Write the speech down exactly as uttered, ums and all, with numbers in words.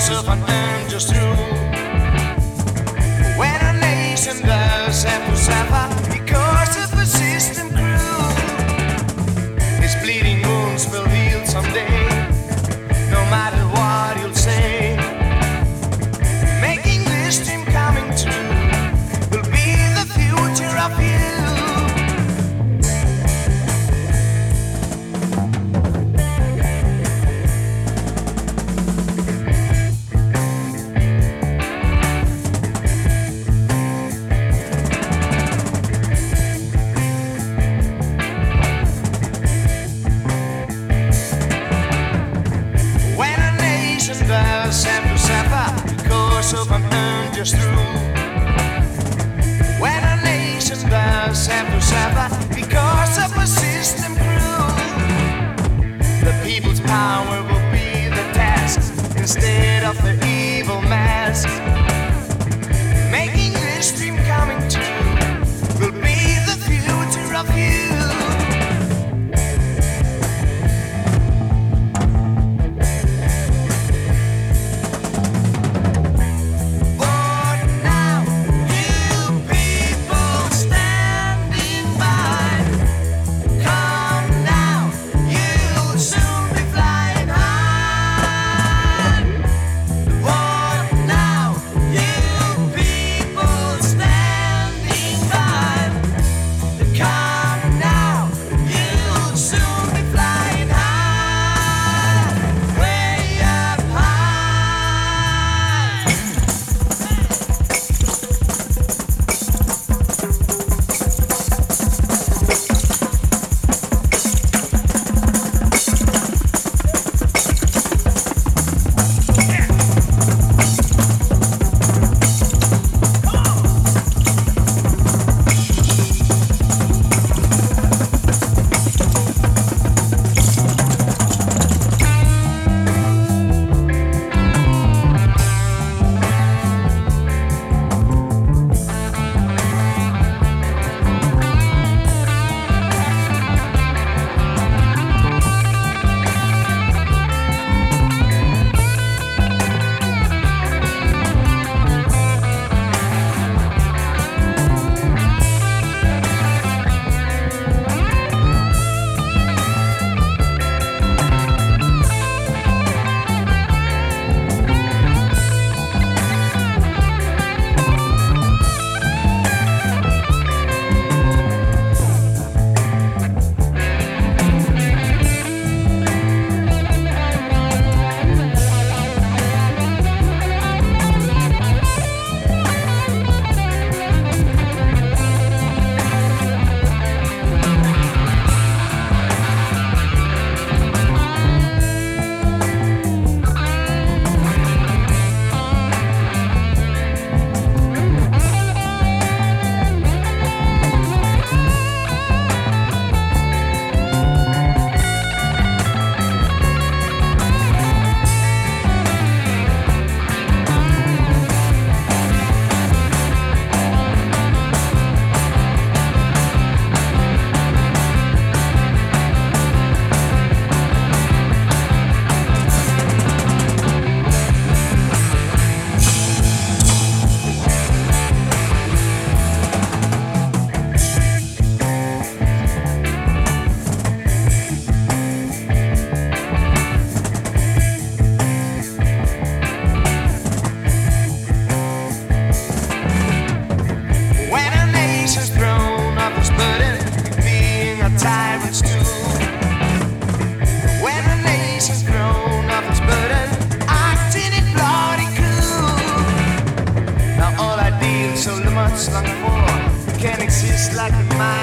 course of an unjust rule. When a nation does have to suffer because of a system cruel, its bleeding wounds will heal someday, no matter what you'll say. Making this dream coming true will be the future of you. Does have to suffer because of an unjust rule. When a nation does have to suffer because of a system cruel, the people's power will be the task instead of the evil mask. Making this dream coming true will be the future of you. So much long for can exist like a mind.